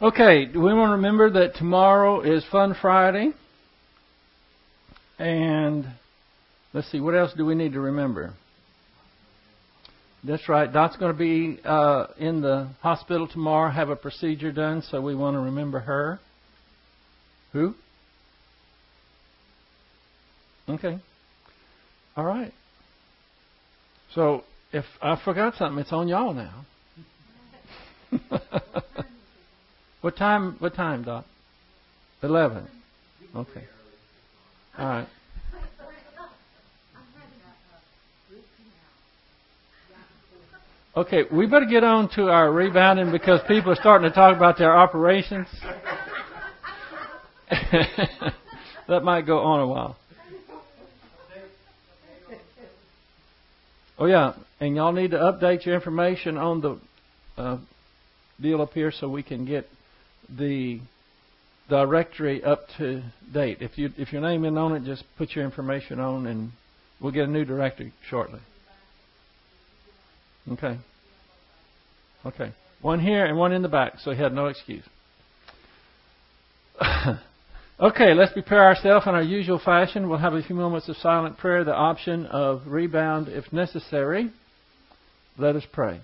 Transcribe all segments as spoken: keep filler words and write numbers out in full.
Okay, do we want to remember that tomorrow is Fun Friday? And let's see, what else do we need to remember? That's right. Dot's going to be uh, in the hospital tomorrow, have a procedure done, so we want to remember her. Who? Okay. All right. So if I forgot something, it's on y'all now. What time? What time, Dot? Eleven. Okay. All right. Okay, we better get on to our rebounding because people are starting to talk about their operations. That might go on a while. Oh yeah, and y'all need to update your information on the uh, deal up here so we can get the directory up to date. If you if your name isn't on it, just put your information on, and we'll get a new directory shortly. Okay. Okay. One here and one in the back, so he had no excuse. Okay, let's prepare ourselves in our usual fashion. We'll have a few moments of silent prayer, the option of rebound if necessary. Let us pray.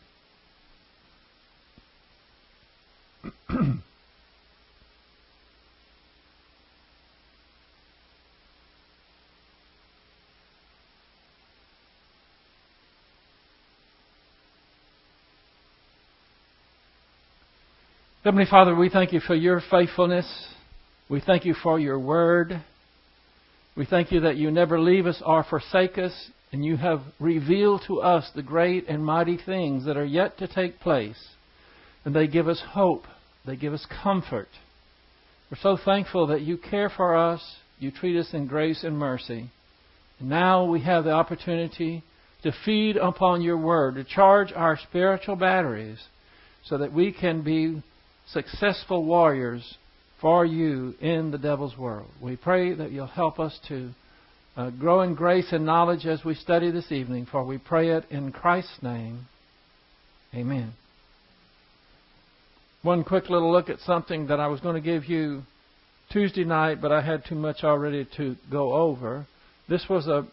Heavenly Father, we thank you for your faithfulness. We thank you for your word. We thank you that you never leave us or forsake us, and you have revealed to us the great and mighty things that are yet to take place. And they give us hope. They give us comfort. We're so thankful that you care for us. You treat us in grace and mercy. And now we have the opportunity to feed upon your word, to charge our spiritual batteries so that we can be successful warriors for you in the devil's world. We pray that you'll help us to uh, grow in grace and knowledge as we study this evening, for we pray it in Christ's name. Amen. One quick little look at something that I was going to give you Tuesday night, but I had too much already to go over. This was a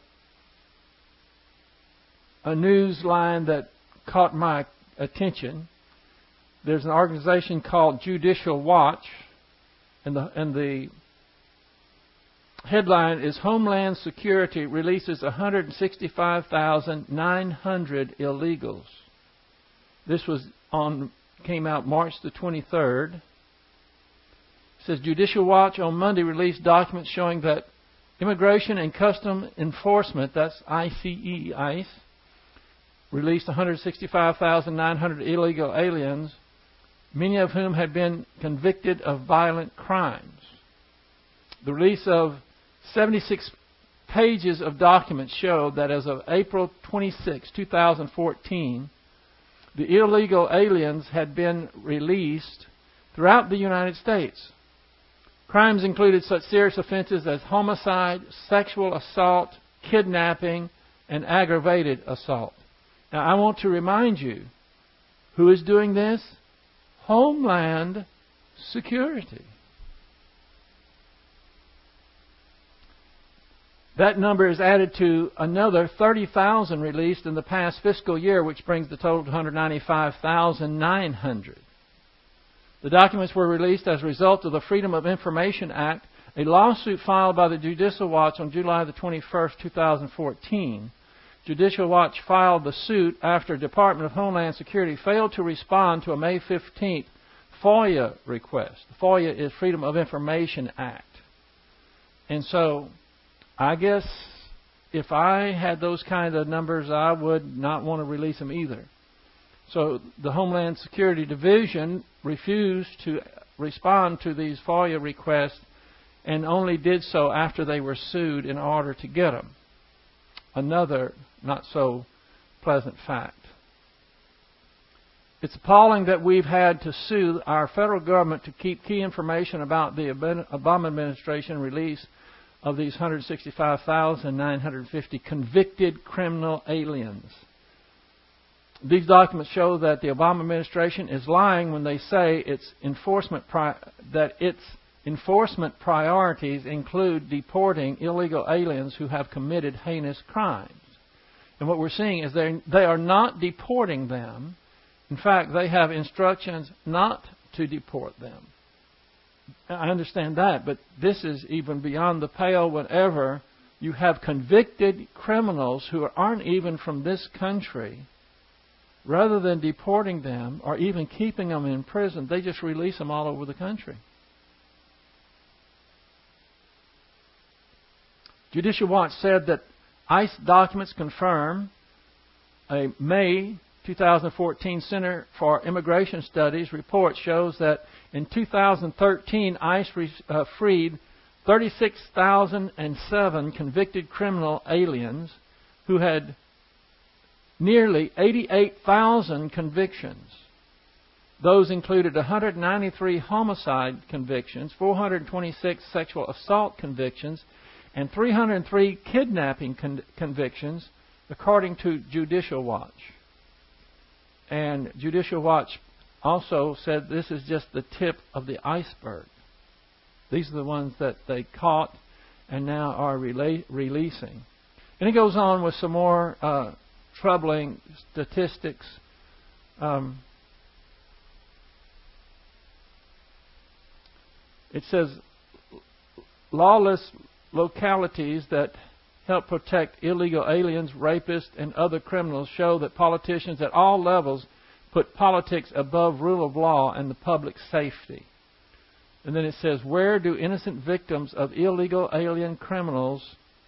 a news line that caught my attention. There's an organization called Judicial Watch, and the and the headline is Homeland Security releases one hundred sixty-five thousand nine hundred illegals. This was on came out March the twenty-third. It says Judicial Watch on Monday released documents showing that Immigration and Custom Enforcement, that's I C E, ICE, released one hundred sixty-five thousand nine hundred illegal aliens, many of whom had been convicted of violent crimes. The release of seventy-six pages of documents showed that as of April twenty-sixth, twenty fourteen, the illegal aliens had been released throughout the United States. Crimes included such serious offenses as homicide, sexual assault, kidnapping, and aggravated assault. Now, I want to remind you, who is doing this? Homeland Security. That number is added to another thirty thousand released in the past fiscal year, which brings the total to one hundred ninety-five thousand nine hundred. The documents were released as a result of the Freedom of Information Act, a lawsuit filed by the Judicial Watch on July the twenty-first, twenty fourteen. Judicial Watch filed the suit after Department of Homeland Security failed to respond to a May fifteenth FOIA request. FOIA is Freedom of Information Act. And so, I guess if I had those kind of numbers, I would not want to release them either. So the Homeland Security Division refused to respond to these FOIA requests and only did so after they were sued in order to get them. Another not so pleasant fact. It's appalling that we've had to sue our federal government to keep key information about the Obama administration release of these one hundred sixty-five thousand nine hundred fifty convicted criminal aliens. these documents show that the Obama administration is lying when they say its enforcement pri- that its enforcement priorities include deporting illegal aliens who have committed heinous crimes. And what we're seeing is they they are not deporting them. In fact, they have instructions not to deport them. I understand that, but this is even beyond the pale whenever you have convicted criminals who aren't even from this country. Rather than deporting them or even keeping them in prison, they just release them all over the country. Judicial Watch said that ICE documents confirm a May twenty fourteen Center for Immigration Studies report shows that in two thousand thirteen, ICE re, uh, freed thirty-six thousand seven convicted criminal aliens who had nearly eighty-eight thousand convictions. Those included one hundred ninety-three homicide convictions, four hundred twenty-six sexual assault convictions, and three hundred three kidnapping con- convictions, according to Judicial Watch. And Judicial Watch also said this is just the tip of the iceberg. These are the ones that they caught and now are rela- releasing. And it goes on with some more uh, troubling statistics. Um, it says lawless localities that help protect illegal aliens, rapists, and other criminals show that politicians at all levels put politics above rule of law and the public safety. And then it says, where do innocent victims of illegal alien criminals,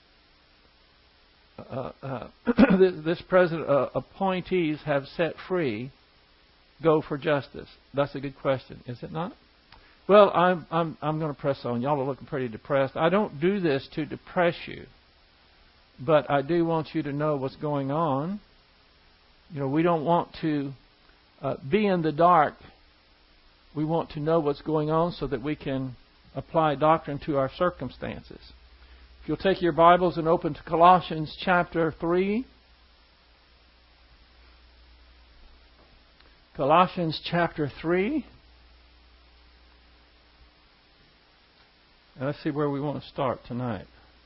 uh, uh, this president uh, appointees have set free, go for justice? That's a good question, is it not? Well, I'm I'm I'm going to press on. Y'all are looking pretty depressed. I don't do this to depress you, but I do want you to know what's going on. You know, we don't want to uh, be in the dark. We want to know what's going on so that we can apply doctrine to our circumstances. If you'll take your Bibles and open to Colossians chapter three. Colossians chapter three. And let's see where we want to start tonight.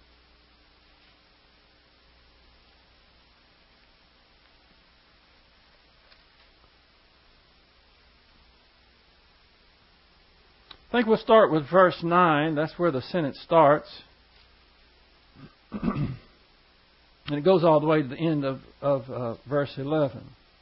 I think we'll start with verse nine. That's where the sentence starts. And it goes all the way to the end of, of uh, verse eleven.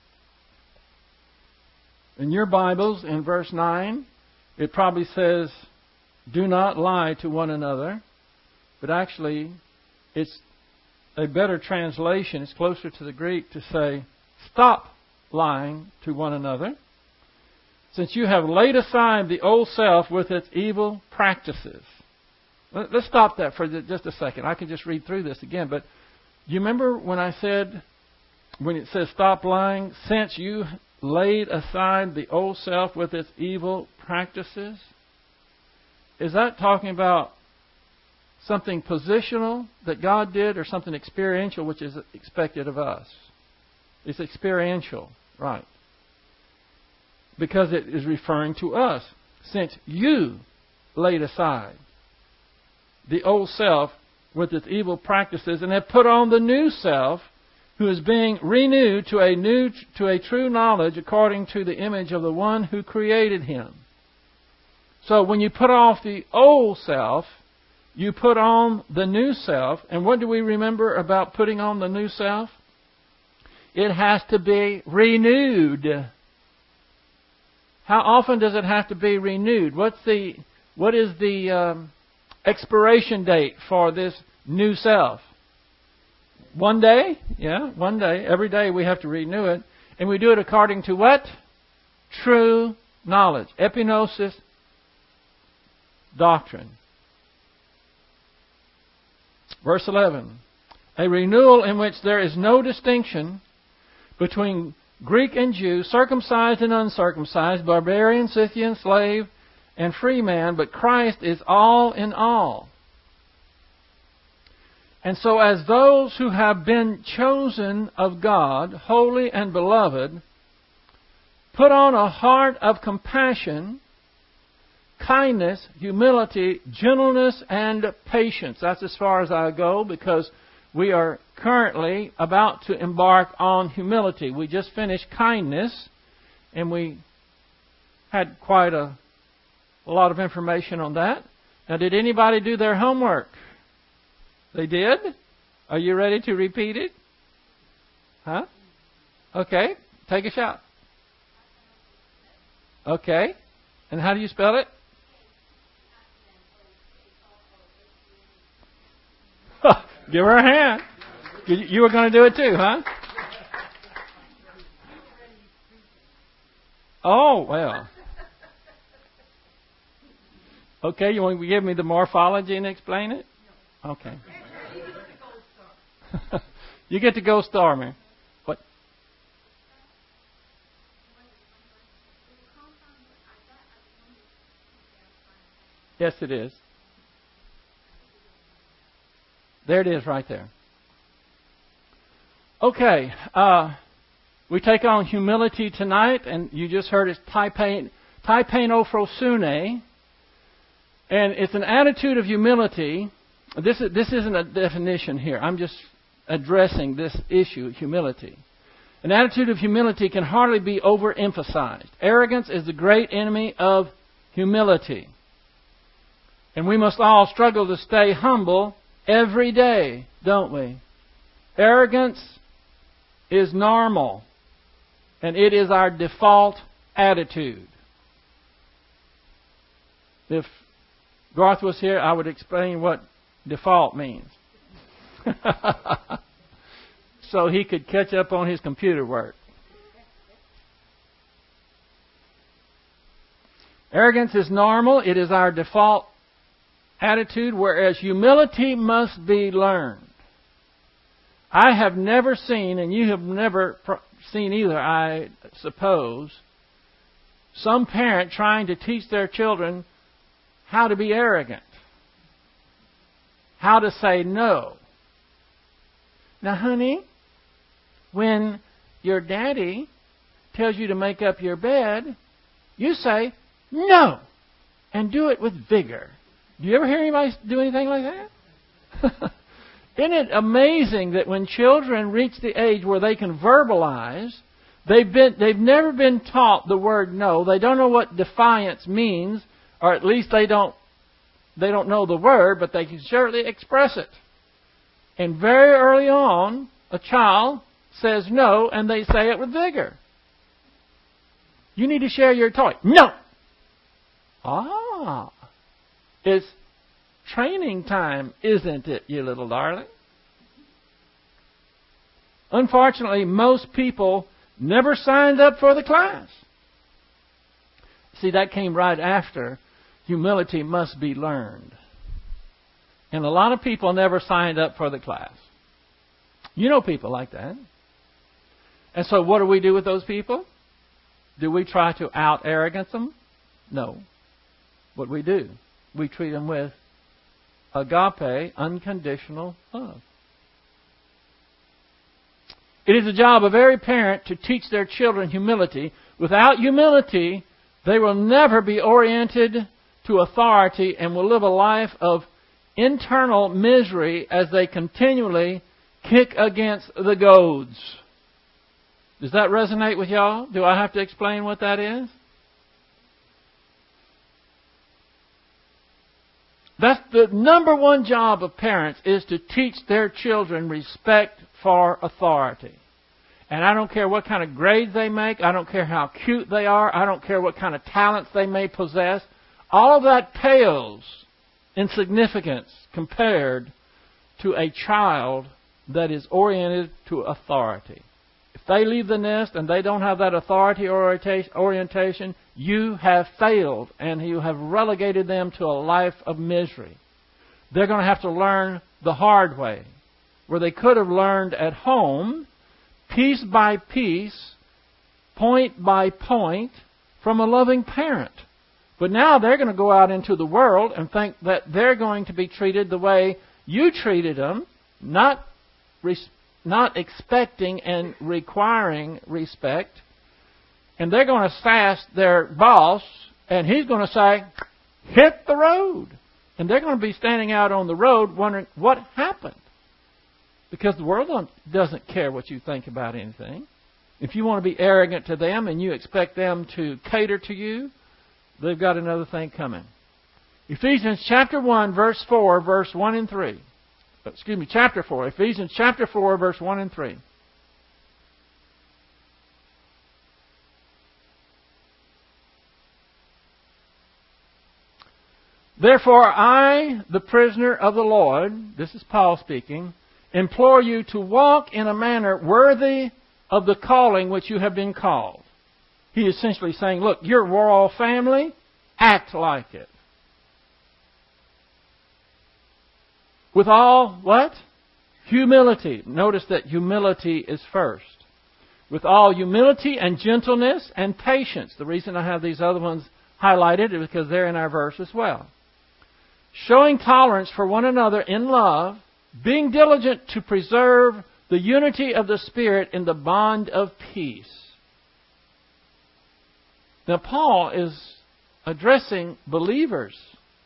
In your Bibles, in verse nine, it probably says, do not lie to one another. But actually, it's a better translation. It's closer to the Greek to say, stop lying to one another, since you have laid aside the old self with its evil practices. Let's stop that for just a second. I can just read through this again. But do you remember when I said, when it says stop lying, since you laid aside the old self with its evil practices? Is that talking about something positional that God did or something experiential which is expected of us? It's experiential, right? Because it is referring to us. Since you laid aside the old self with its evil practices and have put on the new self, who is being renewed to a new to a true knowledge according to the image of the one who created him. So when you put off the old self, you put on the new self. And what do we remember about putting on the new self? It has to be renewed. How often does it have to be renewed? What's the what is the um, expiration date for this new self? One day? Yeah, one day. Every day we have to renew it. And we do it according to what? True knowledge. Epignosis doctrine. Verse eleven. A renewal in which there is no distinction between Greek and Jew, circumcised and uncircumcised, barbarian, Scythian, slave, and free man, but Christ is all in all. And so as those who have been chosen of God, holy and beloved, put on a heart of compassion, kindness, humility, gentleness, and patience. That's as far as I go, because we are currently about to embark on humility. We just finished kindness, and we had quite a, a lot of information on that. Now, did anybody do their homework? They did? Are you ready to repeat it? Huh? Okay. Take a shot. Okay. And how do you spell it? Give her a hand. You were going to do it too, huh? Oh, well. Okay, you want to give me the morphology and explain it? Okay. You get the gold star, man. What? Yes, it is. There it is right there. Okay. Uh, we take on humility tonight, and you just heard it's taipain, taipainophrosyne. And it's an attitude of humility. This, is, this isn't a definition here. I'm just addressing this issue, humility. An attitude of humility can hardly be overemphasized. Arrogance is the great enemy of humility. And we must all struggle to stay humble every day, don't we? Arrogance is normal, and it is our default attitude. If Garth was here, I would explain what default means. So he could catch up on his computer work. Arrogance is normal. It is our default attitude, whereas humility must be learned. I have never seen, and you have never seen either, I suppose, some parent trying to teach their children how to be arrogant. How to say no. Now, honey, when your daddy tells you to make up your bed, you say no and do it with vigor. Do you ever hear anybody do anything like that? Isn't it amazing that when children reach the age where they can verbalize, they've been they've never been taught the word no. They don't know what defiance means, or at least they don't they don't know the word, but they can certainly express it. And very early on, a child says no, and they say it with vigor. You need to share your toy. No! Ah. It's training time, isn't it, you little darling? Unfortunately, most people never signed up for the class. See, that came right after humility must be learned. And a lot of people never signed up for the class. You know people like that. And so what do we do with those people? Do we try to out-arrogance them? No. What we do, we treat them with agape, unconditional love. It is the job of every parent to teach their children humility. Without humility, they will never be oriented to authority and will live a life of internal misery as they continually kick against the goads. Does that resonate with y'all? Do I have to explain what that is? That's the number one job of parents, is to teach their children respect for authority. And I don't care what kind of grades they make. I don't care how cute they are. I don't care what kind of talents they may possess. All of that pales in significance compared to a child that is oriented to authority. If they leave the nest and they don't have that authority orientation, you have failed and you have relegated them to a life of misery. They're going to have to learn the hard way, where they could have learned at home, piece by piece, point by point, from a loving parent. But now they're going to go out into the world and think that they're going to be treated the way you treated them. not res- not expecting and requiring respect. And they're going to sass their boss, and he's going to say, hit the road. And they're going to be standing out on the road wondering what happened. Because the world doesn't care what you think about anything. If you want to be arrogant to them and you expect them to cater to you, they've got another thing coming. Ephesians chapter one, verse four, verse one and three. Excuse me, chapter four. Ephesians chapter four, verse one and three. Therefore I, the prisoner of the Lord, this is Paul speaking, implore you to walk in a manner worthy of the calling which you have been called. He is essentially saying, look, you're a royal family, act like it. With all, what? Humility. Notice that humility is first. With all humility and gentleness and patience. The reason I have these other ones highlighted is because they're in our verse as well. Showing tolerance for one another in love, being diligent to preserve the unity of the Spirit in the bond of peace. Now, Paul is addressing believers.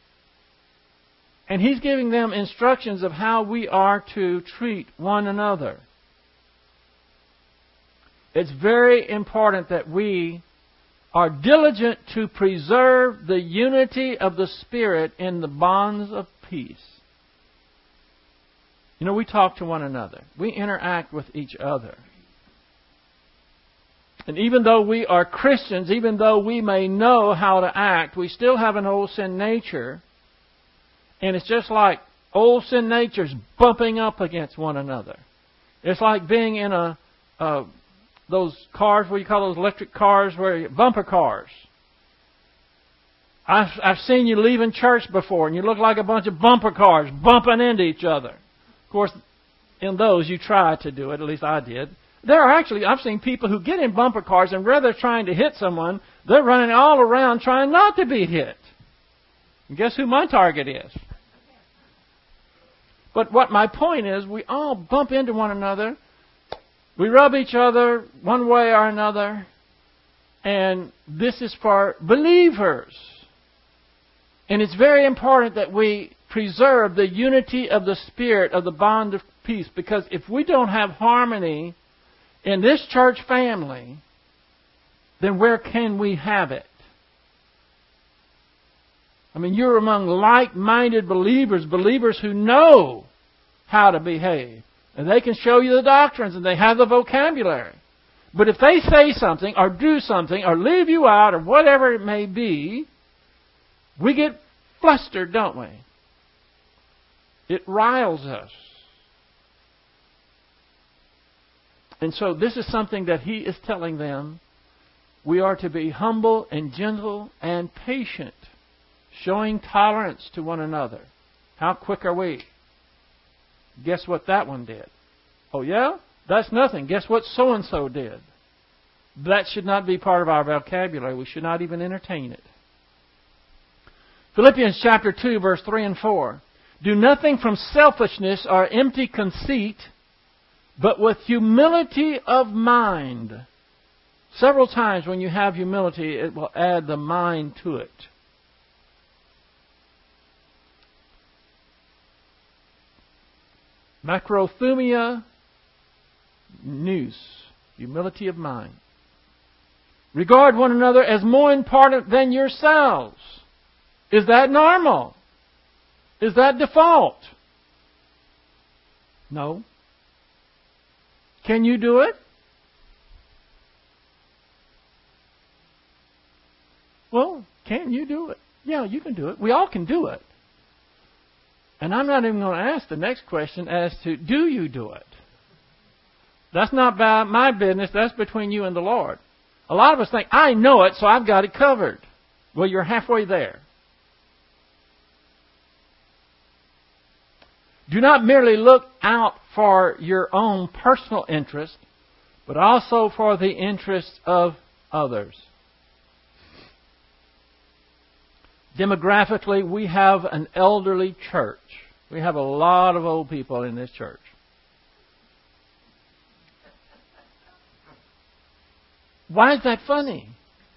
And he's giving them instructions of how we are to treat one another. It's very important that we are diligent to preserve the unity of the Spirit in the bonds of peace. You know, we talk to one another. We interact with each other. And even though we are Christians, even though we may know how to act, we still have an old sin nature. And it's just like old sin nature's bumping up against one another. It's like being in a, a those cars, what do you call those electric cars, where you, bumper cars. I've, I've seen you leaving church before, and you look like a bunch of bumper cars bumping into each other. Of course, in those you try to do it, at least I did. There are actually, I've seen people who get in bumper cars, and rather than trying to hit someone, they're running all around trying not to be hit. And guess who my target is? But what my point is, we all bump into one another. We rub each other one way or another. And this is for believers. And it's very important that we preserve the unity of the Spirit, of the bond of peace. Because if we don't have harmony in this church family, then where can we have it? I mean, you're among like-minded believers, believers who know how to behave. And they can show you the doctrines and they have the vocabulary. But if they say something or do something or leave you out or whatever it may be, we get flustered, don't we? It riles us. And so this is something that he is telling them. We are to be humble and gentle and patient, showing tolerance to one another. How quick are we? Guess what that one did? Oh yeah? That's nothing. Guess what so-and-so did? That should not be part of our vocabulary. We should not even entertain it. Philippians chapter two, verse three and four. Do nothing from selfishness or empty conceit, but with humility of mind. Several times when you have humility, it will add the mind to it. Macrothumia nous, humility of mind. Regard one another as more important than yourselves. Is that normal? Is that default? No. Can you do it? Well, can you do it? Yeah, you can do it. We all can do it. And I'm not even going to ask the next question as to, do you do it? That's not my business. That's between you and the Lord. A lot of us think, I know it, so I've got it covered. Well, you're halfway there. Do not merely look out for your own personal interest, but also for the interests of others. Demographically, we have an elderly church. We have a lot of old people in this church. Why is that funny?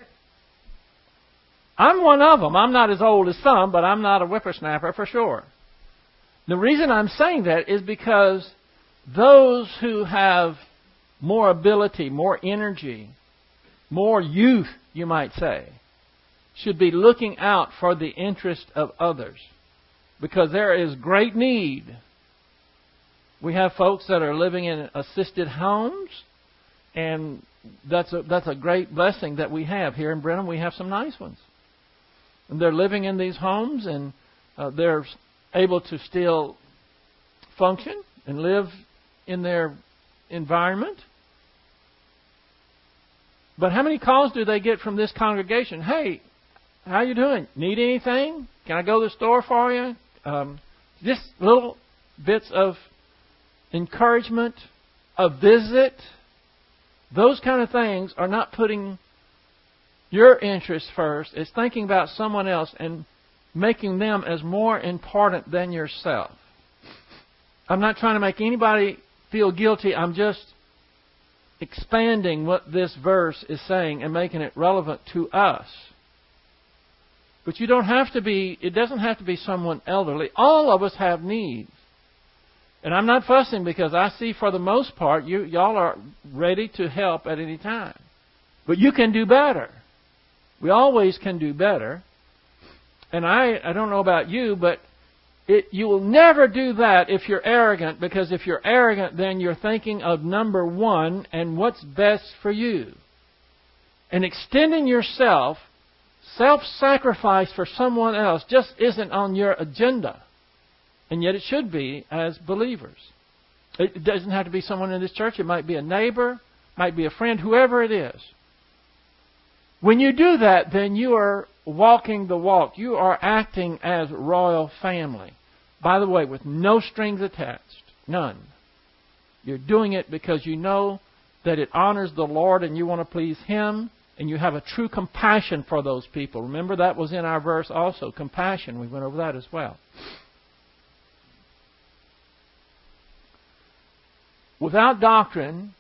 I'm one of them. I'm not as old as some, but I'm not a whippersnapper for sure. The reason I'm saying that is because those who have more ability, more energy, more youth, you might say, should be looking out for the interest of others. Because there is great need. We have folks that are living in assisted homes, and that's a, that's a great blessing that we have. Here in Brenham, we have some nice ones. And they're living in these homes, and uh, they're able to still function and live in their environment. But how many calls do they get from this congregation? Hey, how you doing? Need anything? Can I go to the store for you? Um, just little bits of encouragement, a visit. Those kind of things are not putting your interests first. It's thinking about someone else and making them as more important than yourself. I'm not trying to make anybody feel guilty. I'm just expanding what this verse is saying and making it relevant to us. But you don't have to be, it doesn't have to be someone elderly. All of us have needs. And I'm not fussing because I see for the most part, you, y'all are ready to help at any time. But you can do better. We always can do better. And I, I don't know about you, but it, you will never do that if you're arrogant, because if you're arrogant, then you're thinking of number one and what's best for you. And extending yourself, self-sacrifice for someone else just isn't on your agenda. And yet it should be as believers. It doesn't have to be someone in this church. It might be a neighbor, might be a friend, whoever it is. When you do that, then you are walking the walk. You are acting as royal family. By the way, with no strings attached. None. You're doing it because you know that it honors the Lord and you want to please Him, and you have a true compassion for those people. Remember, that was in our verse also. Compassion. We went over that as well. Without doctrine,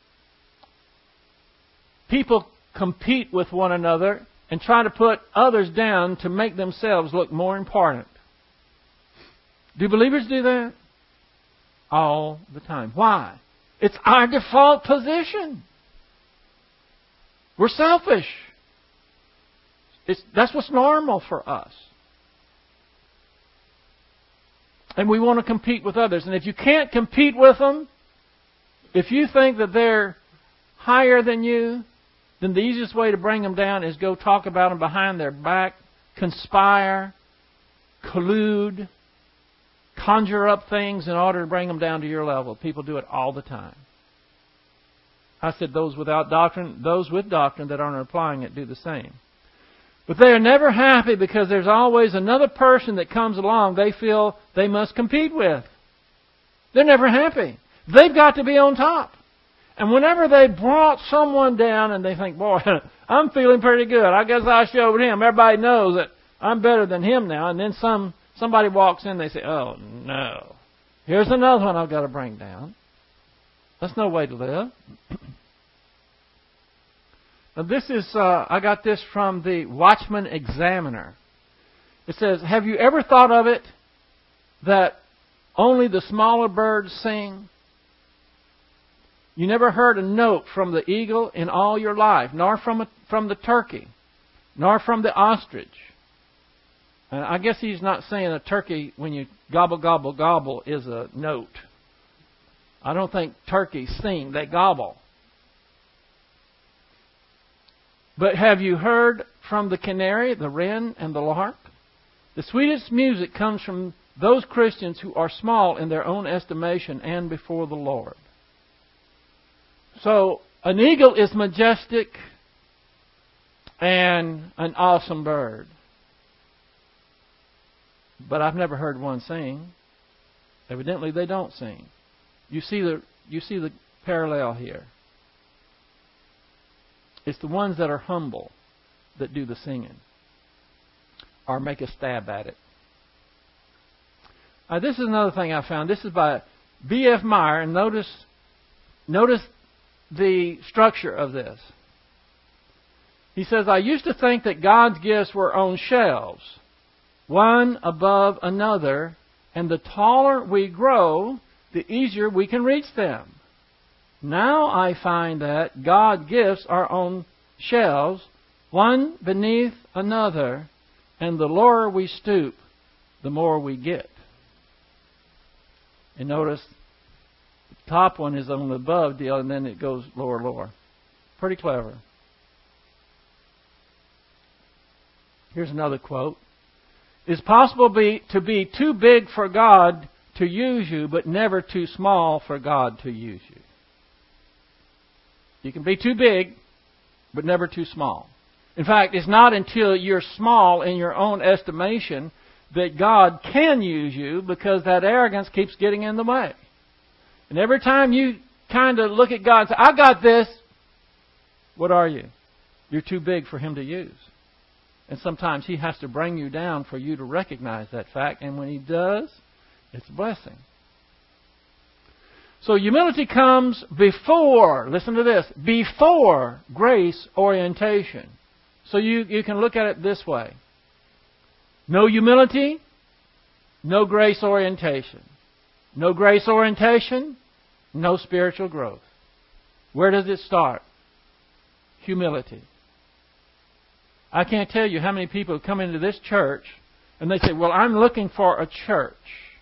people compete with one another and try to put others down to make themselves look more important. Do believers do that? All the time. Why? It's our default position. We're selfish. It's, that's what's normal for us. And we want to compete with others. And if you can't compete with them, if you think that they're higher than you, then the easiest way to bring them down is go talk about them behind their back, conspire, collude, conjure up things in order to bring them down to your level. People do it all the time. I said those without doctrine, those with doctrine that aren't applying it do the same. But they are never happy because there's always another person that comes along they feel they must compete with. They're never happy. They've got to be on top. And whenever they brought someone down and they think, boy, I'm feeling pretty good. I guess I showed him. Everybody knows that I'm better than him now. And then some somebody walks in, they say, oh, no. Here's another one I've got to bring down. That's no way to live. Now this is, uh, I got this from the Watchman Examiner. It says, have you ever thought of it that only the smaller birds sing? You never heard a note from the eagle in all your life, nor from a, from the turkey, nor from the ostrich. And I guess he's not saying a turkey, when you gobble, gobble, gobble, is a note. I don't think turkeys sing, they gobble. But have you heard from the canary, the wren, and the lark? The sweetest music comes from those Christians who are small in their own estimation and before the Lord. So, an eagle is majestic and an awesome bird. But I've never heard one sing. Evidently, they don't sing. You see the you see the parallel here. It's the ones that are humble that do the singing or make a stab at it. Uh, this is another thing I found. This is by B F Meyer, and notice notice the structure of this. He says, I used to think that God's gifts were on shelves, one above another, and the taller we grow, the easier we can reach them. Now I find that God's gifts are on shelves, one beneath another, and the lower we stoop, the more we get. And notice, the top one is on the above deal, and then it goes lower, lower. Pretty clever. Here's another quote. It's possible be, to be too big for God to use you, but never too small for God to use you. You can be too big, but never too small. In fact, it's not until you're small in your own estimation that God can use you, because that arrogance keeps getting in the way. And every time you kind of look at God and say, I got this, what are you? You're too big for Him to use. And sometimes He has to bring you down for you to recognize that fact. And when He does, it's a blessing. So humility comes before, listen to this, before grace orientation. So you, you can look at it this way. No humility, no grace orientation. No grace orientation, no spiritual growth. Where does it start? Humility. I can't tell you how many people come into this church and they say, well, I'm looking for a church.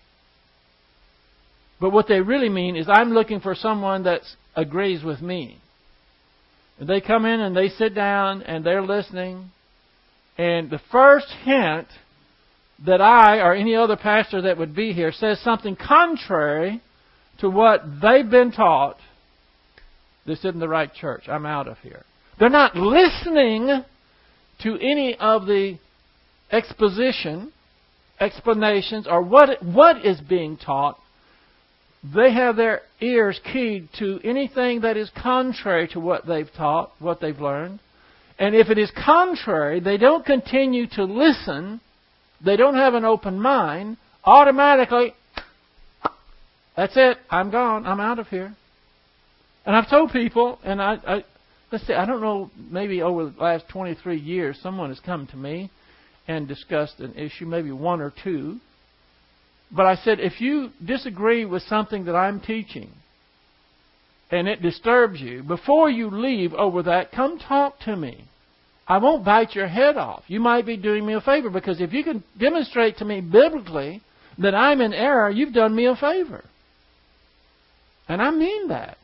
But what they really mean is, I'm looking for someone that agrees with me. And they come in and they sit down and they're listening. And the first hint that I or any other pastor that would be here says something contrary to what they've been taught, this isn't the right church. I'm out of here. They're not listening to any of the exposition, explanations, or what what is being taught. They have their ears keyed to anything that is contrary to what they've taught, what they've learned. And if it is contrary, they don't continue to listen. They don't have an open mind. Automatically, that's it. I'm gone. I'm out of here. And I've told people, and I, I let's see, I don't know, maybe over the last twenty-three years, someone has come to me and discussed an issue, maybe one or two. But I said, if you disagree with something that I'm teaching and it disturbs you, before you leave over that, come talk to me. I won't bite your head off. You might be doing me a favor, because if you can demonstrate to me biblically that I'm in error, you've done me a favor. And I mean that.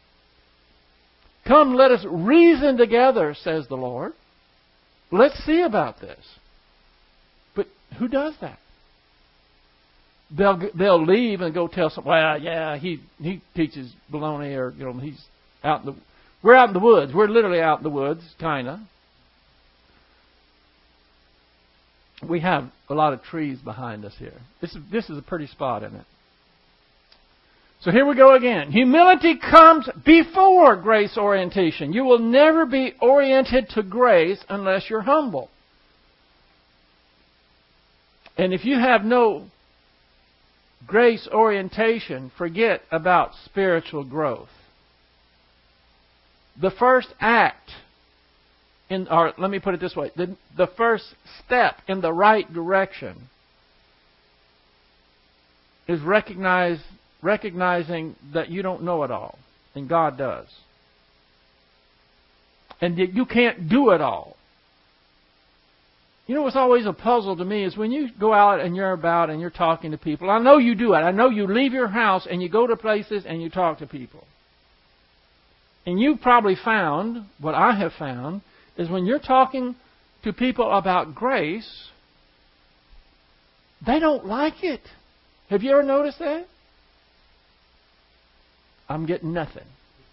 Come, let us reason together, says the Lord. Let's see about this. But who does that? They'll they'll leave and go tell someone, well, yeah, he he teaches baloney, or you know, he's out in the we're out in the woods. We're literally out in the woods, kinda. We have a lot of trees behind us here. This is this is a pretty spot, isn't it? So here we go again. Humility comes before grace orientation. You will never be oriented to grace unless you're humble. And if you have no grace orientation, forget about spiritual growth. The first act, in, or let me put it this way, the, the first step in the right direction is recognize, recognizing that you don't know it all, and God does. And that you can't do it all. You know what's always a puzzle to me is when you go out and you're about and you're talking to people. I know you do it. I know you leave your house and you go to places and you talk to people. And you've probably found, what I have found, is when you're talking to people about grace, they don't like it. Have you ever noticed that? I'm getting nothing.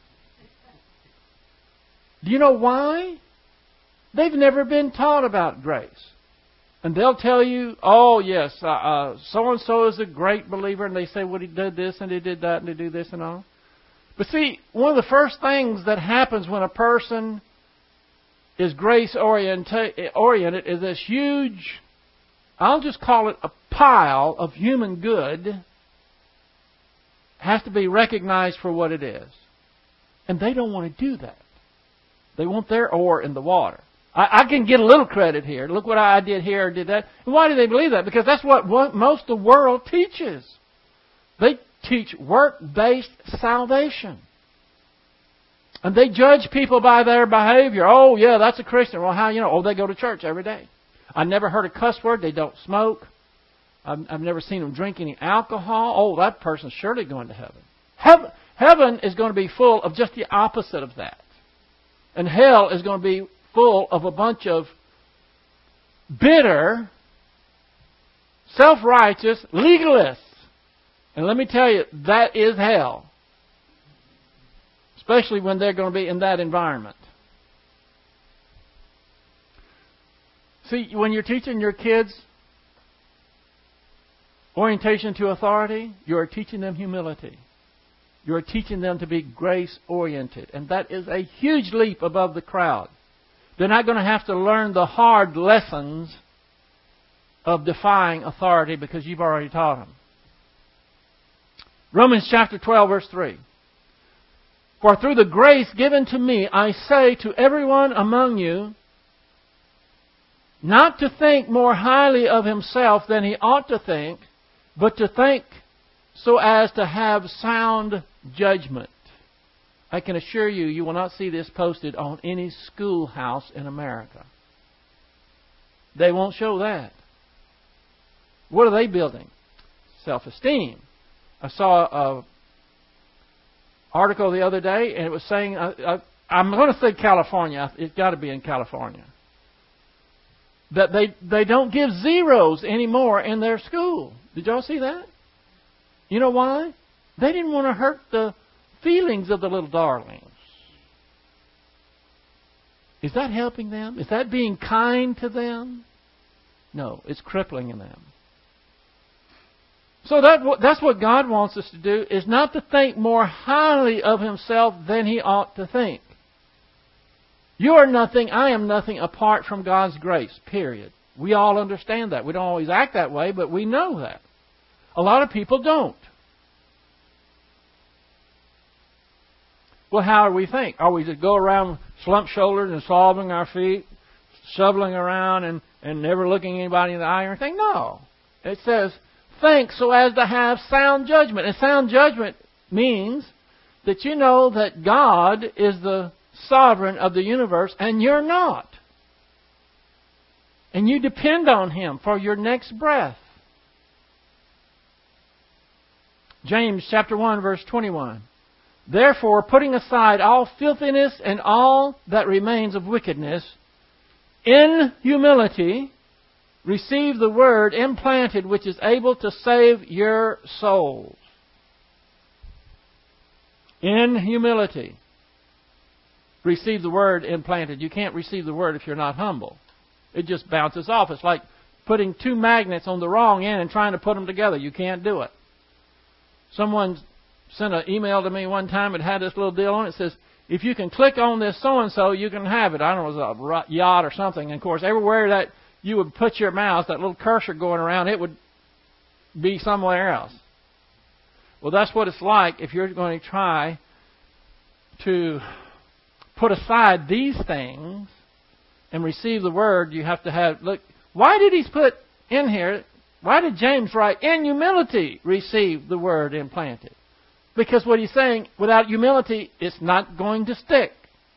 Do you know why? They've never been taught about grace. And they'll tell you, oh, yes, uh, uh, so-and-so is a great believer, and they say, well, he did this, and he did that, and they do this and all. But see, one of the first things that happens when a person is grace-oriented is this huge, I'll just call it a pile of human good, has to be recognized for what it is. And they don't want to do that. They want their oar in the water. I, I can get a little credit here. Look what I did here or did that. And why do they believe that? Because that's what, what most of the world teaches. They teach work-based salvation. And they judge people by their behavior. Oh, yeah, that's a Christian. Well, how you know? Oh, they go to church every day. I never heard a cuss word. They don't smoke. I've, I've never seen them drink any alcohol. Oh, that person's surely going to heaven. Heaven, heaven is going to be full of just the opposite of that. And hell is going to be full of a bunch of bitter, self-righteous legalists. And let me tell you, that is hell. Especially when they're going to be in that environment. See, when you're teaching your kids orientation to authority, you're teaching them humility. You're teaching them to be grace-oriented. And that is a huge leap above the crowd. They're not going to have to learn the hard lessons of defying authority because you've already taught them. Romans chapter twelve, verse three. For through the grace given to me, I say to everyone among you, not to think more highly of himself than he ought to think, but to think so as to have sound judgment. I can assure you, you will not see this posted on any schoolhouse in America. They won't show that. What are they building? Self-esteem. I saw an article the other day, and it was saying, uh, uh, I'm going to say California. It's got to be in California. That they, they don't give zeros anymore in their school. Did y'all see that? You know why? They didn't want to hurt the feelings of the little darlings. Is that helping them? Is that being kind to them? No, it's crippling them. So that that's what God wants us to do, is not to think more highly of himself than he ought to think. You are nothing, I am nothing apart from God's grace, period. We all understand that. We don't always act that way, but we know that. A lot of people don't. Well, how do we think? Are we to go around slump-shouldered and solving our feet, shoveling around and, and never looking anybody in the eye or anything? No. It says, think so as to have sound judgment. And sound judgment means that you know that God is the sovereign of the universe and you're not. And you depend on him for your next breath. James chapter one, verse twenty-one. Therefore, putting aside all filthiness and all that remains of wickedness, in humility, receive the word implanted which is able to save your souls. In humility, receive the word implanted. You can't receive the word if you're not humble. It just bounces off. It's like putting two magnets on the wrong end and trying to put them together. You can't do it. Someone sent an email to me one time. It had this little deal on it. It says, if you can click on this so-and-so, you can have it. I don't know, it was a yacht or something. And of course, everywhere that you would put your mouse, that little cursor going around, it would be somewhere else. Well, that's what it's like if you're going to try to put aside these things and receive the word. You have to have, look, why did he put in here, why did James write, in humility receive the word implanted? Because what he's saying, without humility, it's not going to stick.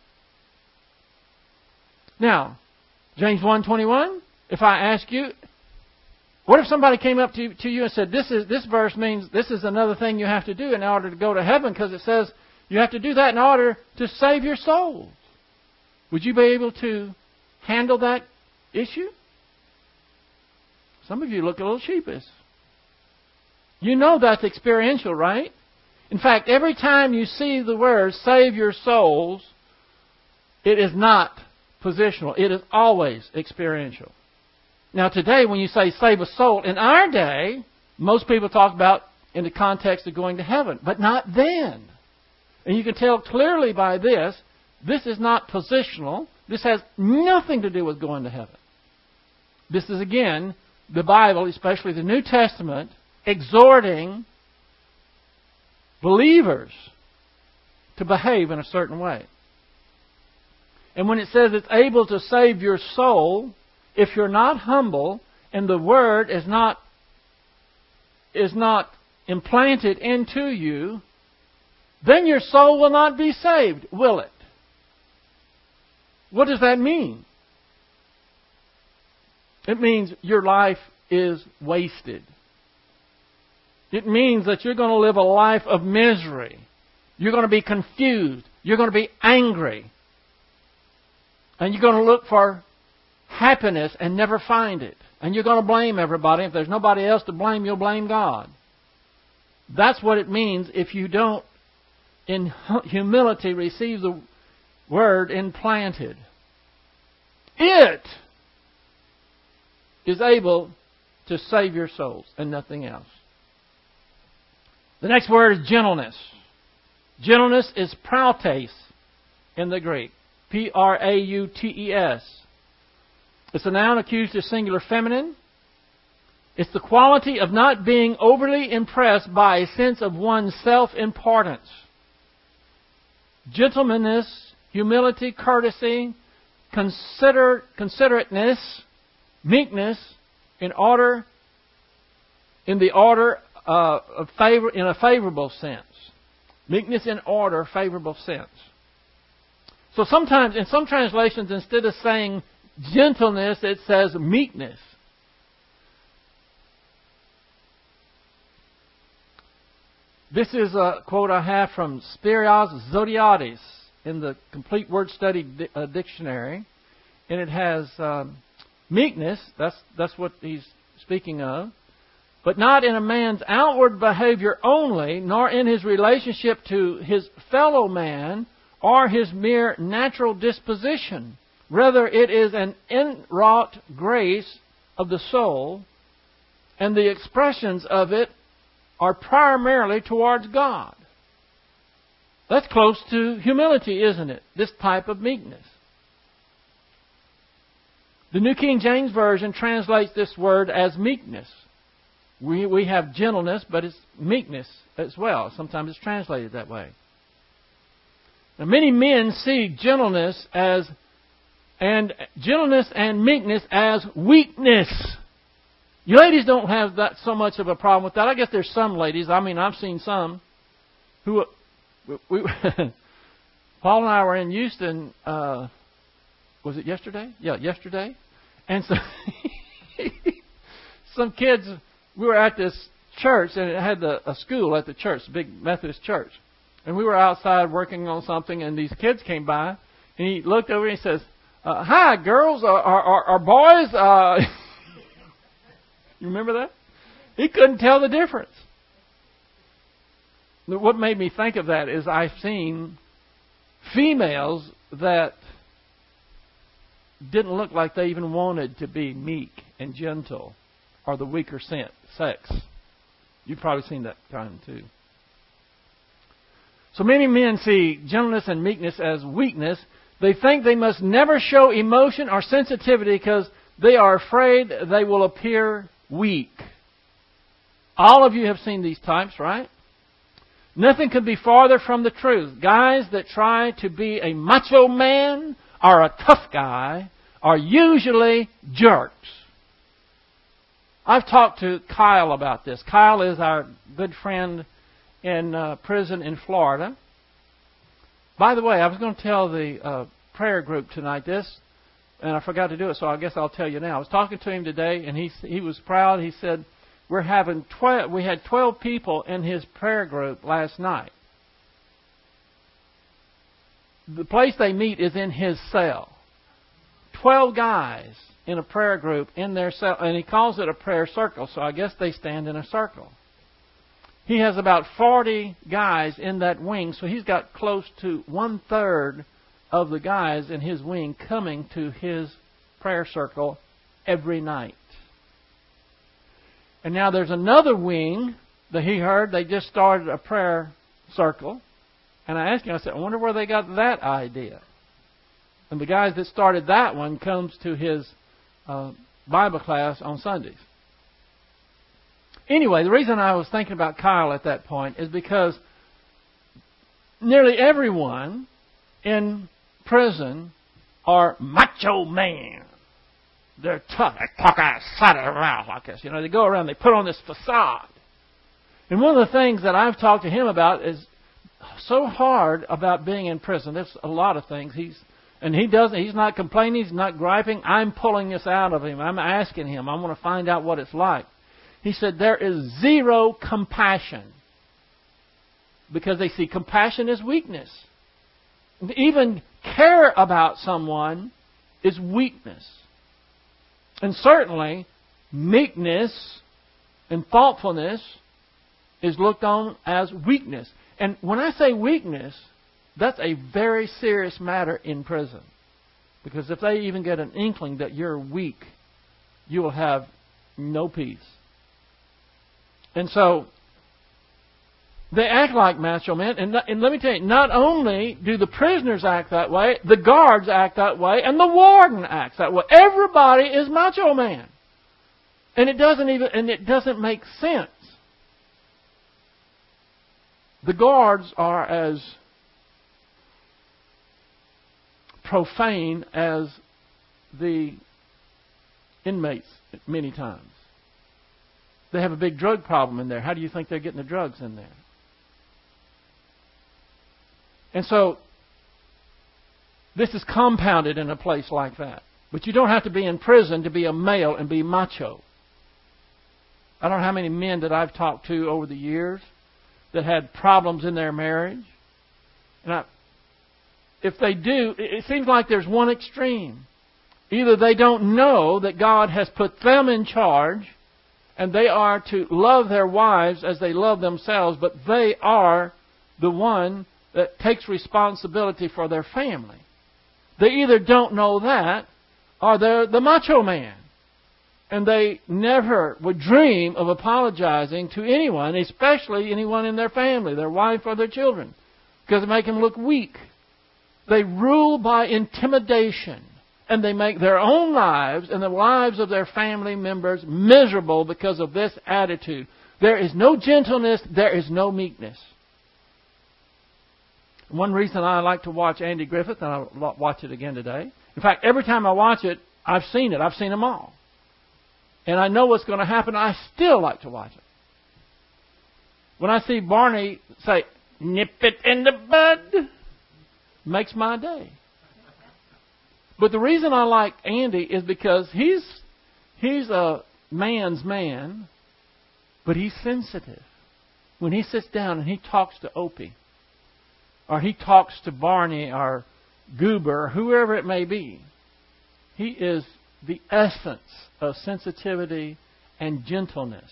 Now, James one twenty-one, if I ask you, what if somebody came up to, to you and said, this is this verse means this is another thing you have to do in order to go to heaven, because it says you have to do that in order to save your souls. Would you be able to handle that issue? Some of you look a little sheepish. You know that's experiential, right? In fact, every time you see the word save your souls, it is not positional. It is always experiential. Now today, when you say save a soul, in our day, most people talk about in the context of going to heaven, but not then. And you can tell clearly by this, this is not positional. This has nothing to do with going to heaven. This is, again, the Bible, especially the New Testament, exhorting believers to behave in a certain way. And when it says it's able to save your soul, if you're not humble and the Word is not, is not implanted into you, then your soul will not be saved, will it? What does that mean? It means your life is wasted. It means that you're going to live a life of misery. You're going to be confused. You're going to be angry. And you're going to look for happiness and never find it. And you're going to blame everybody. If there's nobody else to blame, you'll blame God. That's what it means if you don't, in humility, receive the Word implanted. It is able to save your souls and nothing else. The next word is gentleness. Gentleness is prautes in the Greek. P R A U T E S. It's a noun accused of singular feminine. It's the quality of not being overly impressed by a sense of one's self-importance. Gentlemanliness, humility, courtesy, consider, considerateness, meekness, in order, in the order uh, of favor, in a favorable sense. Meekness in order, favorable sense. So sometimes, in some translations, instead of saying gentleness, it says meekness. This is a quote I have from Spyros Zodhiates in the Complete Word Study di- uh, Dictionary. And it has um, meekness, that's, that's what he's speaking of, but not in a man's outward behavior only, nor in his relationship to his fellow man, or his mere natural disposition. Rather, it is an inwrought grace of the soul, and the expressions of it are primarily towards God. That's close to humility, isn't it? This type of meekness. The New King James Version translates this word as meekness. We, we have gentleness, but it's meekness as well. Sometimes it's translated that way. Now, many men see gentleness as and gentleness and meekness as weakness. You ladies don't have that so much of a problem with that. I guess there's some ladies. I mean, I've seen some who we, we Paul and I were in Houston. Uh, was it yesterday? Yeah, yesterday. And so some kids. We were at this church, and it had the, a school at the church, a big Methodist church. And we were outside working on something, and these kids came by, and he looked over and he says, uh, "Hi, girls, or, or, or boys." Uh, you remember that? He couldn't tell the difference. What made me think of that is I've seen females that didn't look like they even wanted to be meek and gentle, or the weaker sex. You've probably seen that kind too. So many men see gentleness and meekness as weakness. They think they must never show emotion or sensitivity because they are afraid they will appear weak. All of you have seen these types, right? Nothing could be farther from the truth. Guys that try to be a macho man or a tough guy are usually jerks. I've talked to Kyle about this. Kyle is our good friend in uh, prison in Florida. By the way, I was going to tell the uh, prayer group tonight this, and I forgot to do it, so I guess I'll tell you now. I was talking to him today, and he he was proud. He said, "We're having twelve. We had twelve people in his prayer group last night. The place they meet is in his cell. Twelve guys in a prayer group in their cell, and he calls it a prayer circle, so I guess they stand in a circle. He has about forty guys in that wing, so he's got close to one-third of the guys in his wing coming to his prayer circle every night. And now there's another wing that he heard. They just started a prayer circle. And I asked him, I said, I wonder where they got that idea. And the guys that started that one comes to his uh, Bible class on Sundays. Anyway, the reason I was thinking about Kyle at that point is because nearly everyone in prison are macho man. They're tough. They talk outside of their mouth like this. You know, they go around, they put on this facade. And one of the things that I've talked to him about is so hard about being in prison. There's a lot of things. He's and he doesn't. He's not complaining. He's not griping. I'm pulling this out of him. I'm asking him. I want to find out what it's like. He said there is zero compassion because they see compassion as weakness. Even care about someone is weakness. And certainly, meekness and thoughtfulness is looked on as weakness. And when I say weakness, that's a very serious matter in prison. Because if they even get an inkling that you're weak, you will have no peace. And so, they act like macho men. And, and let me tell you, not only do the prisoners act that way, the guards act that way, and the warden acts that way. Everybody is macho man. And it doesn't even, and it doesn't make sense. The guards are as profane as the inmates many times. They have a big drug problem in there. How do you think they're getting the drugs in there? And so, this is compounded in a place like that. But you don't have to be in prison to be a male and be macho. I don't know how many men that I've talked to over the years that had problems in their marriage. And I, if they do, it seems like there's one extreme. Either they don't know that God has put them in charge and they are to love their wives as they love themselves, but they are the one that takes responsibility for their family. They either don't know that or they're the macho man. And they never would dream of apologizing to anyone, especially anyone in their family, their wife or their children, because it makes them look weak. They rule by intimidation, and they make their own lives and the lives of their family members miserable because of this attitude. There is no gentleness, there is no meekness. One reason I like to watch Andy Griffith, and I'll watch it again today. In fact, every time I watch it, I've seen it. I've seen them all. And I know what's going to happen. I still like to watch it. When I see Barney say, nip it in the bud, makes my day. But the reason I like Andy is because he's he's a man's man, but he's sensitive. When he sits down and he talks to Opie, or he talks to Barney or Goober, or whoever it may be, he is the essence of sensitivity and gentleness.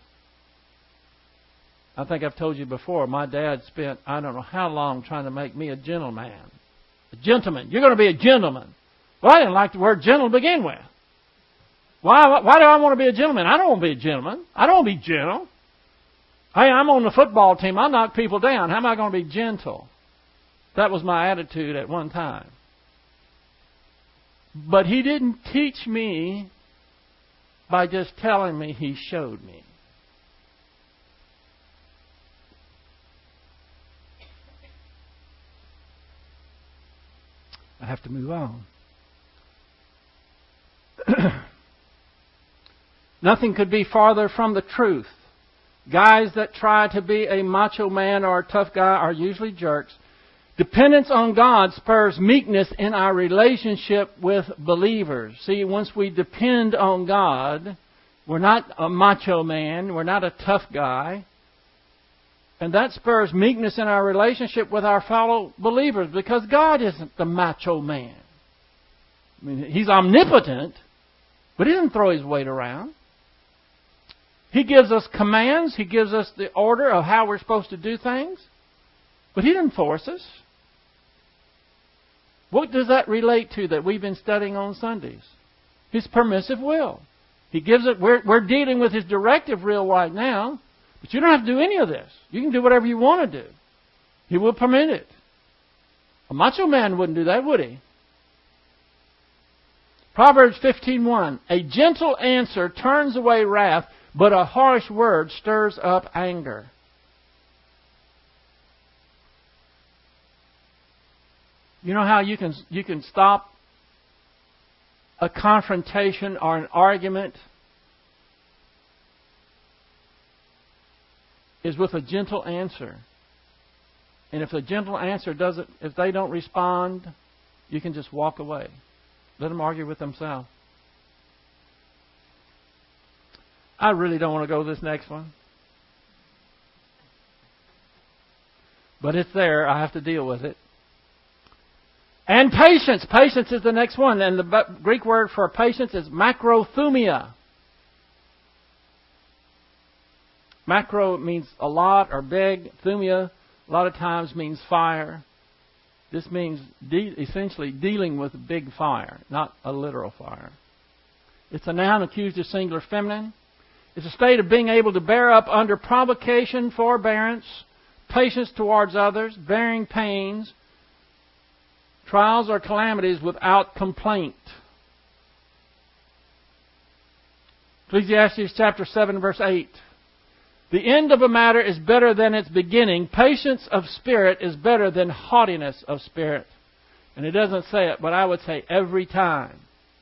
I think I've told you before, my dad spent I don't know how long trying to make me a gentleman. A gentleman. You're going to be a gentleman. Well, I didn't like the word gentle to begin with. Why, why do I want to be a gentleman? I don't want to be a gentleman. I don't want to be gentle. Hey, I'm on the football team. I knock people down. How am I going to be gentle? That was my attitude at one time. But he didn't teach me by just telling me. He showed me. I have to move on. Nothing could be farther from the truth. Guys that try to be a macho man or a tough guy are usually jerks. Dependence on God spurs meekness in our relationship with believers. See, once we depend on God, we're not a macho man, we're not a tough guy. And that spurs meekness in our relationship with our fellow believers because God isn't the macho man. I mean, He's omnipotent, but He doesn't throw His weight around. He gives us commands. He gives us the order of how we're supposed to do things. But He didn't force us. What does that relate to that we've been studying on Sundays? His permissive will. He gives it. We're, we're dealing with His directive will right now. But you don't have to do any of this. You can do whatever you want to do. He will permit it. A macho man wouldn't do that, would he? Proverbs fifteen one. A gentle answer turns away wrath, but a harsh word stirs up anger. You know how you can you can stop a confrontation or an argument is with a gentle answer. And if the gentle answer doesn't, if they don't respond, you can just walk away. Let them argue with themselves. I really don't want to go to this next one. But it's there. I have to deal with it. And patience. Patience is the next one. And the Greek word for patience is macrothumia. Macro means a lot or big. Thumia a lot of times means fire. This means de- essentially dealing with a big fire, not a literal fire. It's a noun, accusative, singular, feminine. It's a state of being able to bear up under provocation, forbearance, patience towards others, bearing pains, trials or calamities without complaint. Ecclesiastes chapter seven, verse eight. The end of a matter is better than its beginning. Patience of spirit is better than haughtiness of spirit. And it doesn't say it, but I would say every time.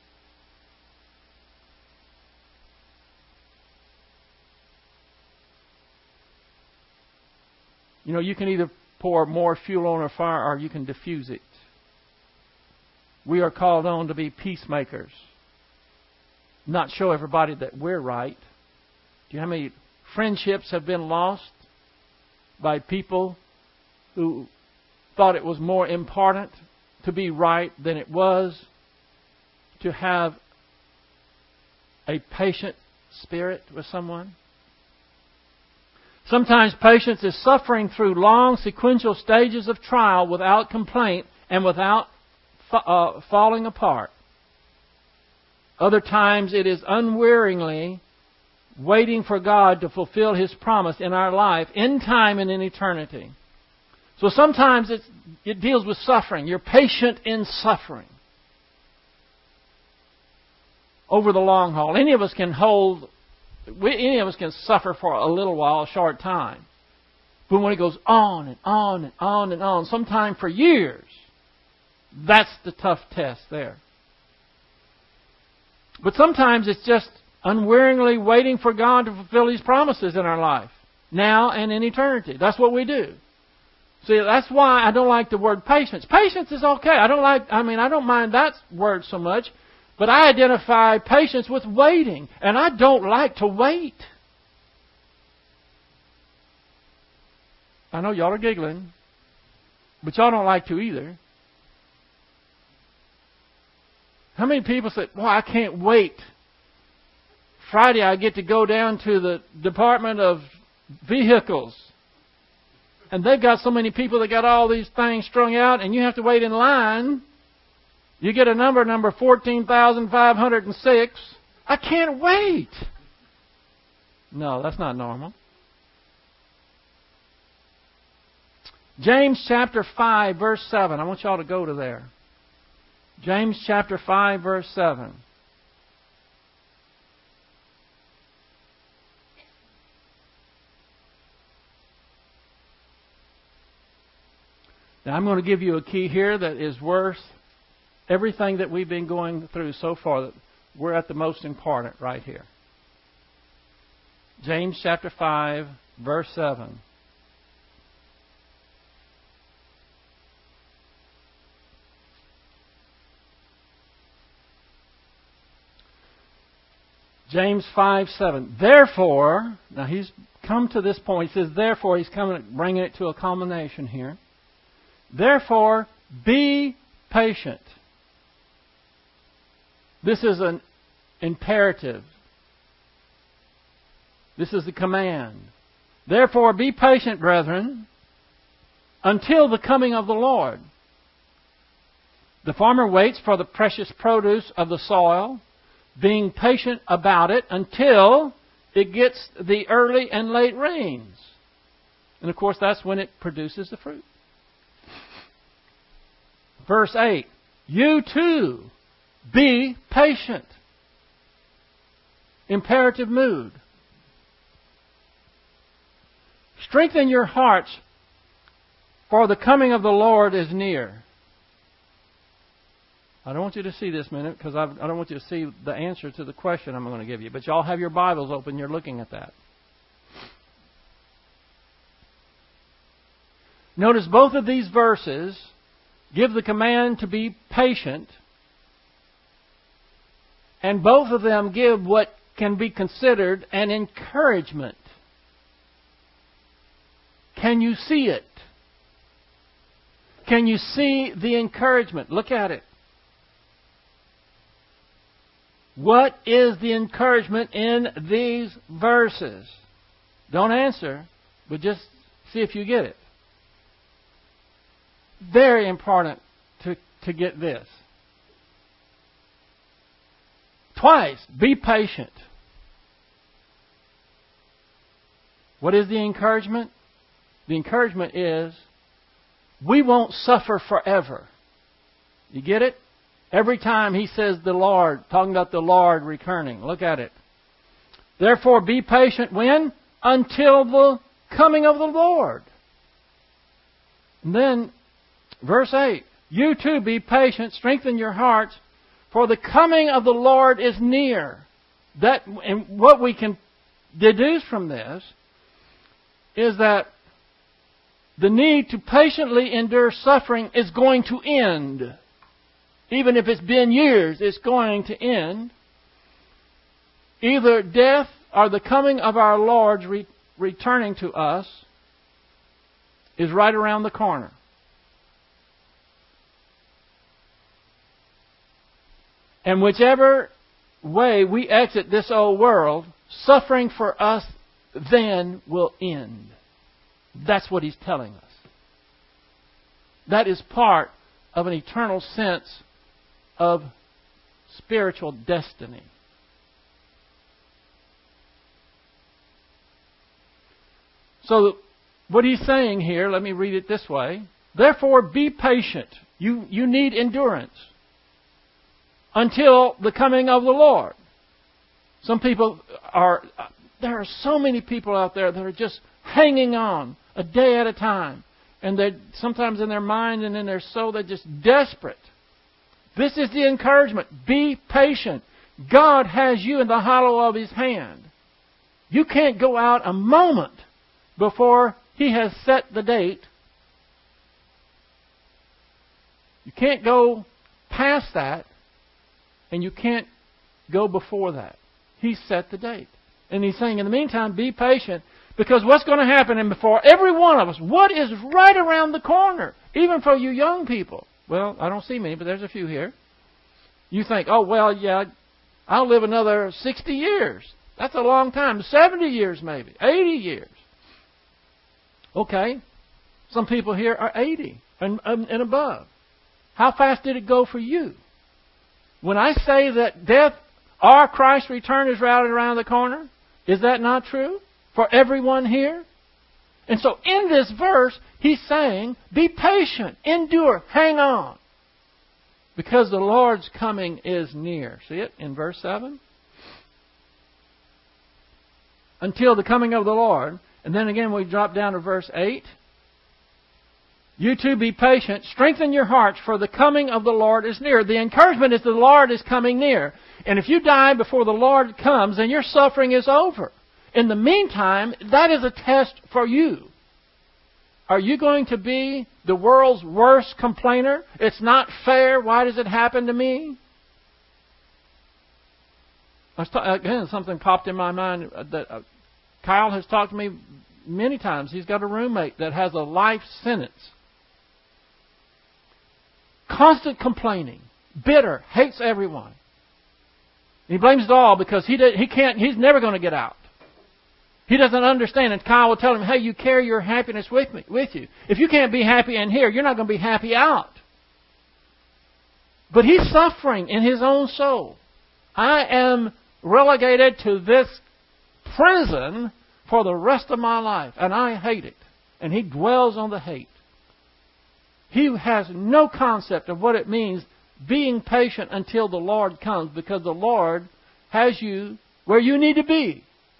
You know, you can either pour more fuel on a fire or you can diffuse it. We are called on to be peacemakers. Not show everybody that we're right. Do you know how many friendships have been lost by people who thought it was more important to be right than it was to have a patient spirit with someone? Sometimes patience is suffering through long sequential stages of trial without complaint and without uh, falling apart. Other times it is unwearyingly waiting for God to fulfill His promise in our life, in time and in eternity. So sometimes it's, it deals with suffering. You're patient in suffering. Over the long haul. Any of us can hold, we, any of us can suffer for a little while, a short time. But when it goes on and on and on and on, sometimes for years, that's the tough test there. But sometimes it's just unwearyingly waiting for God to fulfill His promises in our life, now and in eternity. That's what we do. See, that's why I don't like the word patience. Patience is okay. I don't like, I mean, I don't mind that word so much, but I identify patience with waiting, and I don't like to wait. I know y'all are giggling, but y'all don't like to either. How many people say, "Well, I can't wait. Friday I get to go down to the Department of Vehicles. And they've got so many people that got all these things strung out, and you have to wait in line. You get a number, number fourteen thousand five hundred six. I can't wait." No, that's not normal. James chapter five, verse seven. I want y'all to go to there. James chapter five, verse seven. Now I'm going to give you a key here that is worth everything that we've been going through so far. We're at the most important right here. James chapter five, verse seven. James five seven. Therefore, now he's come to this point. He says, therefore, he's coming, bringing it to a culmination here. Therefore, be patient. This is an imperative. This is the command. Therefore, be patient, brethren, until the coming of the Lord. The farmer waits for the precious produce of the soil, being patient about it until it gets the early and late rains. And of course, that's when it produces the fruit. Verse eight, you too be patient. Imperative mood. Strengthen your hearts, for the coming of the Lord is near. I don't want you to see this minute because I don't want you to see the answer to the question I'm going to give you. But y'all have your Bibles open. You're looking at that. Notice both of these verses give the command to be patient. And both of them give what can be considered an encouragement. Can you see it? Can you see the encouragement? Look at it. What is the encouragement in these verses? Don't answer, but just see if you get it. Very important to, to get this. Twice, be patient. What is the encouragement? The encouragement is, we won't suffer forever. You get it? Every time he says the Lord, talking about the Lord returning. Look at it. Therefore be patient when? Until the coming of the Lord. And then, verse eight. You too be patient, strengthen your hearts, for the coming of the Lord is near. That, and what we can deduce from this is that the need to patiently endure suffering is going to end. Even if it's been years, it's going to end. Either death or the coming of our Lord re- returning to us is right around the corner. And whichever way we exit this old world, suffering for us then will end. That's what he's telling us. That is part of an eternal sense of spiritual destiny. So, what he's saying here, let me read it this way. Therefore, be patient. You, you need endurance until the coming of the Lord. Some people are, there are so many people out there that are just hanging on a day at a time. And they're sometimes in their mind and in their soul, they're just desperate. This is the encouragement. Be patient. God has you in the hollow of His hand. You can't go out a moment before He has set the date. You can't go past that, and you can't go before that. He set the date. And He's saying, in the meantime, be patient, because what's going to happen, and before every one of us, what is right around the corner, even for you young people? Well, I don't see many, but there's a few here. You think, oh, well, yeah, I'll live another sixty years. That's a long time. seventy years maybe. eighty years. Okay. Some people here are eighty and, and above. How fast did it go for you? When I say that death or Christ's return is right around the corner, is that not true for everyone here? And so in this verse, he's saying, be patient, endure, hang on. Because the Lord's coming is near. See it in verse seven? Until the coming of the Lord. And then again we drop down to verse eight. You too be patient, strengthen your hearts, for the coming of the Lord is near. The encouragement is the Lord is coming near. And if you die before the Lord comes, then your suffering is over. In the meantime, that is a test for you. Are you going to be the world's worst complainer? It's not fair. Why does it happen to me? I was ta- again, something popped in my mind that uh, Kyle has talked to me many times. He's got a roommate that has a life sentence. Constant complaining, bitter, hates everyone. He blames it all because he did, he can't. He's never going to get out. He doesn't understand, and Kyle will tell him, "Hey, you carry your happiness with me, with you. If you can't be happy in here, you're not going to be happy out." But he's suffering in his own soul. I am relegated to this prison for the rest of my life, and I hate it. And he dwells on the hate. He has no concept of what it means being patient until the Lord comes, because the Lord has you where you need to be.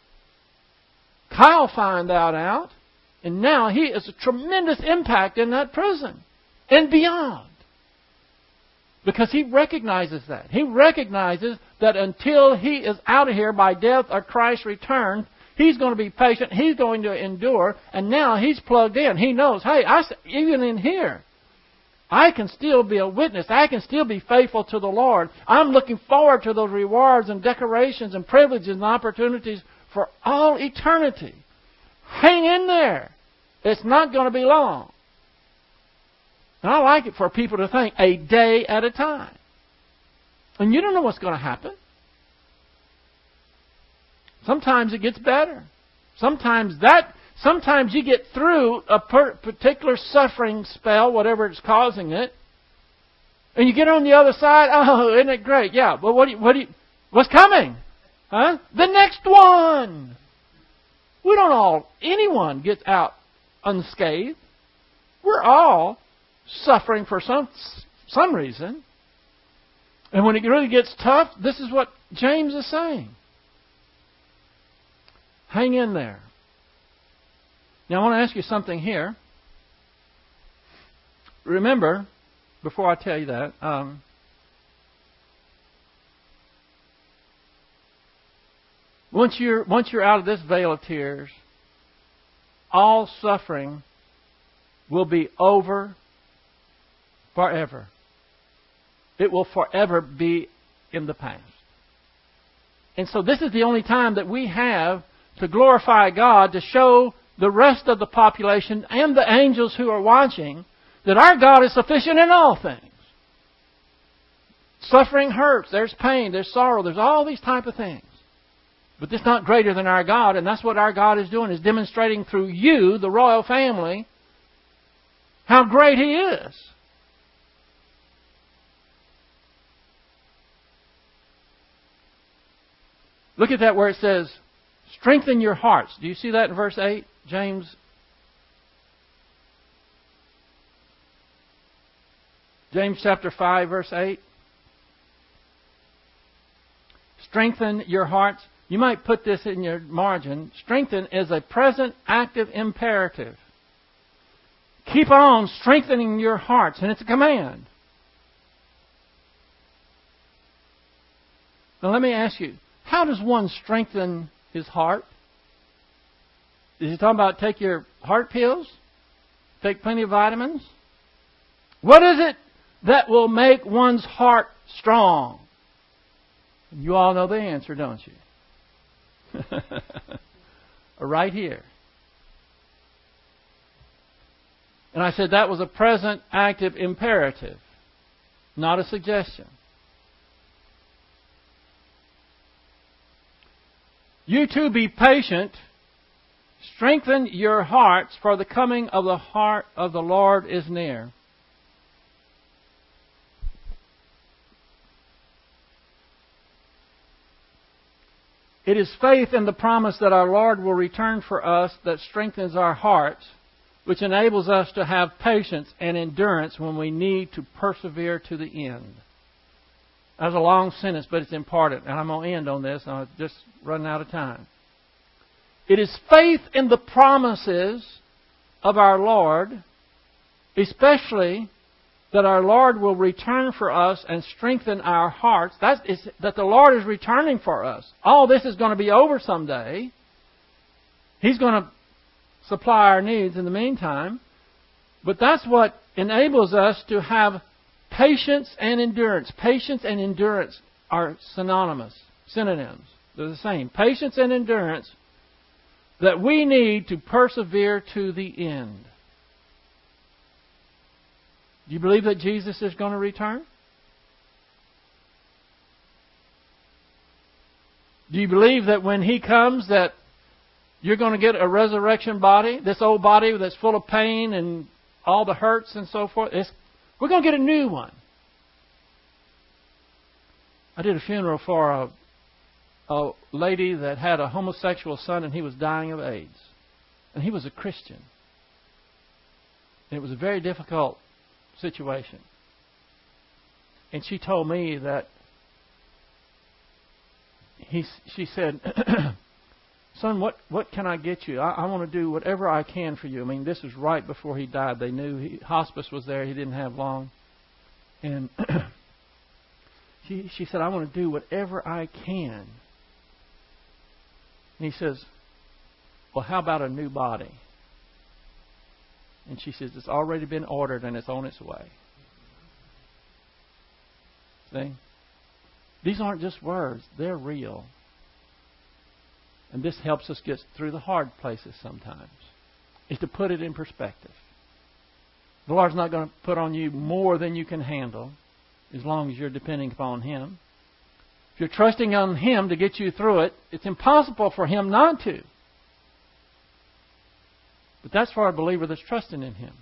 Kyle found that out, and now he is a tremendous impact in that prison and beyond. Because he recognizes that. He recognizes that until he is out of here by death or Christ's return, he's going to be patient. He's going to endure. And now he's plugged in. He knows, hey, I, even in here, I can still be a witness. I can still be faithful to the Lord. I'm looking forward to those rewards and decorations and privileges and opportunities for all eternity. Hang in there. It's not going to be long. And I like it for people to think a day at a time. And you don't know what's going to happen. Sometimes it gets better. Sometimes that, sometimes you get through a per- particular suffering spell, whatever it's causing it, and you get on the other side. Oh, isn't it great? Yeah. But what do you, what do you, what's coming? Huh? The next one. We don't all, anyone gets out unscathed. We're all suffering for some some reason. And when it really gets tough, this is what James is saying. Hang in there. Now I want to ask you something here. Remember, before I tell you that, um, once you're once you're out of this vale of tears, all suffering will be over forever. It will forever be in the past. And so this is the only time that we have to glorify God, to show the rest of the population and the angels who are watching that our God is sufficient in all things. Suffering hurts, there's pain, there's sorrow, there's all these type of things. But it's not greater than our God, and that's what our God is doing, is demonstrating through you, the royal family, how great He is. Look at that where it says, strengthen your hearts. Do you see that in verse eight? James. James chapter five, verse eight. Strengthen your hearts. You might put this in your margin. Strengthen is a present active imperative. Keep on strengthening your hearts. And it's a command. Now let me ask you, how does one strengthen his heart? Is he talking about take your heart pills? Take plenty of vitamins? What is it that will make one's heart strong? You all know the answer, don't you? Right here. And I said that was a present active imperative, not a suggestion. You too be patient. Strengthen your hearts, for the coming of the heart of the Lord is near. It is faith in the promise that our Lord will return for us that strengthens our hearts, which enables us to have patience and endurance when we need to persevere to the end. That was a long sentence, but it's important. And I'm going to end on this. I'm just running out of time. It is faith in the promises of our Lord, especially that our Lord will return for us and strengthen our hearts. That is, that the Lord is returning for us. All this is going to be over someday. He's going to supply our needs in the meantime. But that's what enables us to have patience and endurance. Patience and endurance are synonymous, synonyms. They're the same. Patience and endurance that we need to persevere to the end. Do you believe that Jesus is going to return? Do you believe that when He comes that you're going to get a resurrection body? This old body that's full of pain and all the hurts and so forth. It's, we're going to get a new one. I did a funeral for a, a lady that had a homosexual son and he was dying of AIDS. And he was a Christian. And it was a very difficult situation. And she told me that he, she said, son, what, what can I get you? I, I want to do whatever I can for you. I mean, this was right before he died. They knew he, hospice was there. He didn't have long. And She, she said, I want to do whatever I can. And he says, well, how about a new body? And she says, it's already been ordered and it's on its way. See? These aren't just words. They're real. And this helps us get through the hard places sometimes. Is to put it in perspective. The Lord's not going to put on you more than you can handle as long as you're depending upon Him. If you're trusting on Him to get you through it, it's impossible for Him not to. But that's for a believer that's trusting in Him.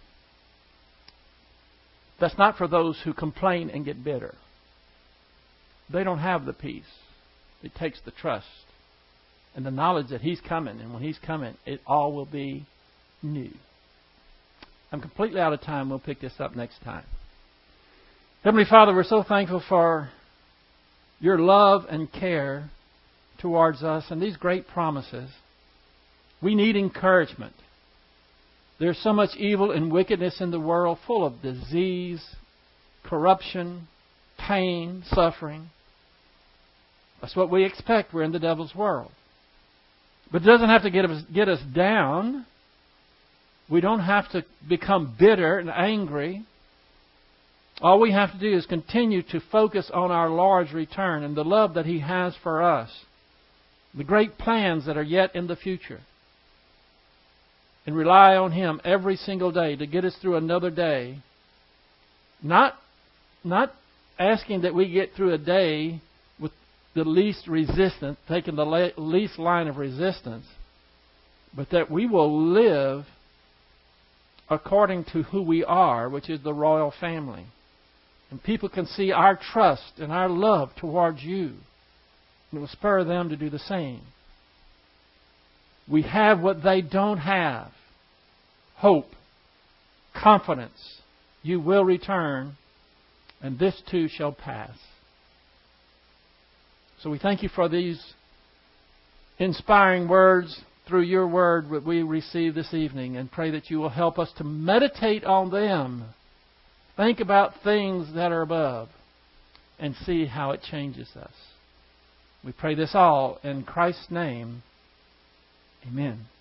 That's not for those who complain and get bitter. They don't have the peace. It takes the trust and the knowledge that He's coming. And when He's coming, it all will be new. I'm completely out of time. We'll pick this up next time. Heavenly Father, we're so thankful for Your love and care towards us and these great promises. We need encouragement. There's so much evil and wickedness in the world, full of disease, corruption, pain, suffering. That's what we expect. We're in the devil's world. But it doesn't have to get us, get us down. We don't have to become bitter and angry. All we have to do is continue to focus on our Lord's return and the love that He has for us. The great plans that are yet in the future. And rely on Him every single day to get us through another day. Not, not asking that we get through a day with the least resistance, taking the least line of resistance, but that we will live according to who we are, which is the royal family. And people can see our trust and our love towards You. And it will spur them to do the same. We have what they don't have. Hope. Confidence. You will return. And this too shall pass. So we thank You for these inspiring words through Your word that we receive this evening. And pray that You will help us to meditate on them. Think about things that are above. And see how it changes us. We pray this all in Christ's name. Amen.